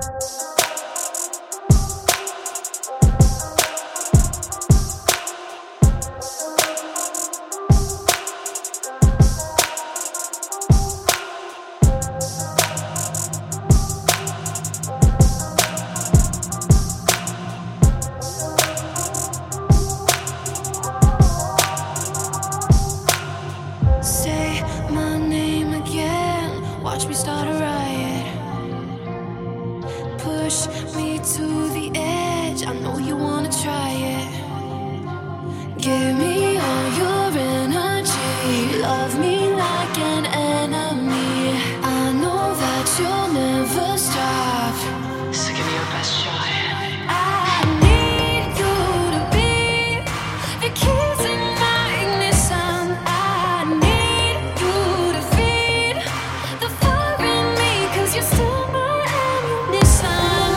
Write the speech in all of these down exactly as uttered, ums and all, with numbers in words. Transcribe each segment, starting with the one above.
Say my name again, watch me start a riot. Push me to the edge, I know you wanna try it. Give me all your energy, love me like an enemy. I know that you'll never stop, so give me your best shot. I need you to be the keys in my ignition. I need you to feed the fire in me, 'cause you're still my ammunition.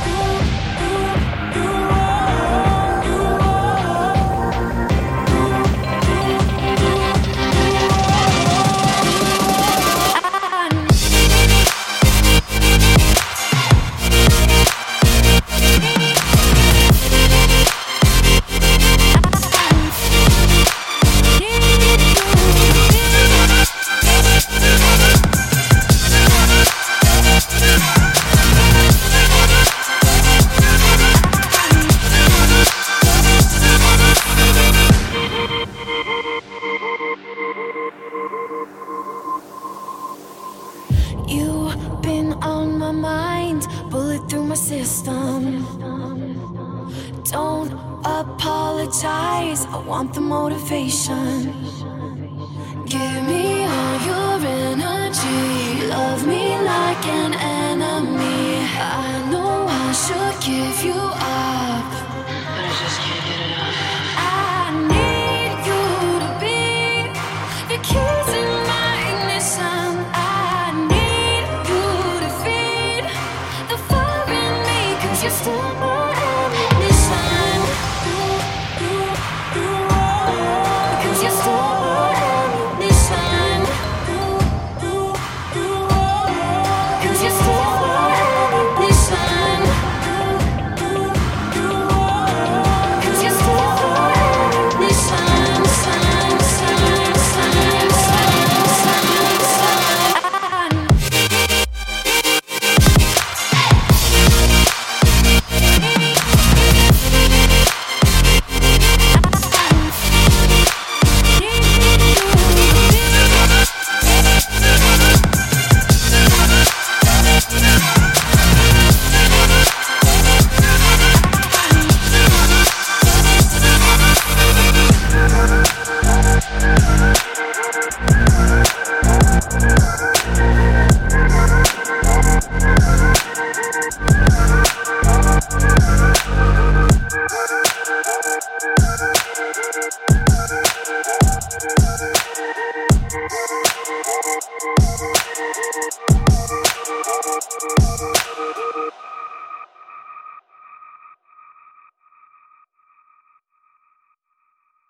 You've been on my mind, bullet through my system. Don't apologize, I want the motivation. Give me all your energy, love me like an enemy. I know I should give you all